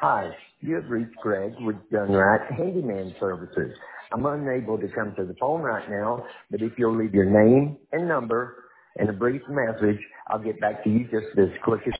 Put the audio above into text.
Hi, you have reached Greg with Dunright Handyman Services. I'm unable to come to the phone right now, but if you'll leave your name and number and a brief message, I'll get back to you just as quick as